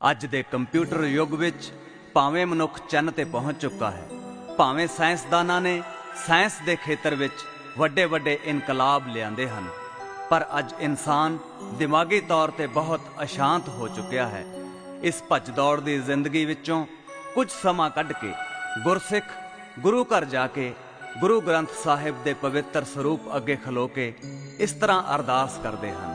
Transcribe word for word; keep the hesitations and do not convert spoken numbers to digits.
ਅੱਜ ਦੇ ਕੰਪਿਊਟਰ ਯੁੱਗ ਵਿੱਚ ਭਾਵੇਂ ਮਨੁੱਖ ਚੰਨ ਤੇ ਪਹੁੰਚ ਚੁੱਕਾ ਹੈ, ਭਾਵੇਂ ਸਾਇੰਸਦਾਨਾਂ ਨੇ ਸਾਇੰਸ ਦੇ ਖੇਤਰ ਵਿੱਚ ਵੱਡੇ ਵੱਡੇ ਇਨਕਲਾਬ ਲਿਆਂਦੇ ਹਨ, ਪਰ ਅੱਜ ਇਨਸਾਨ ਦਿਮਾਗੀ ਤੌਰ ਤੇ ਬਹੁਤ ਅਸ਼ਾਂਤ ਹੋ ਚੁੱਕਿਆ ਹੈ। ਇਸ ਭੱਜ ਦੌੜ ਦੀ ਜ਼ਿੰਦਗੀ ਵਿੱਚੋਂ ਕੁਝ ਸਮਾਂ ਕੱਢ ਕੇ ਗੁਰਸਿੱਖ ਗੁਰੂ ਘਰ ਜਾ ਕੇ ਗੁਰੂ ਗ੍ਰੰਥ ਸਾਹਿਬ ਦੇ ਪਵਿੱਤਰ ਸਰੂਪ ਅੱਗੇ ਖਲੋ ਕੇ ਇਸ ਤਰ੍ਹਾਂ ਅਰਦਾਸ ਕਰਦੇ ਹਨ।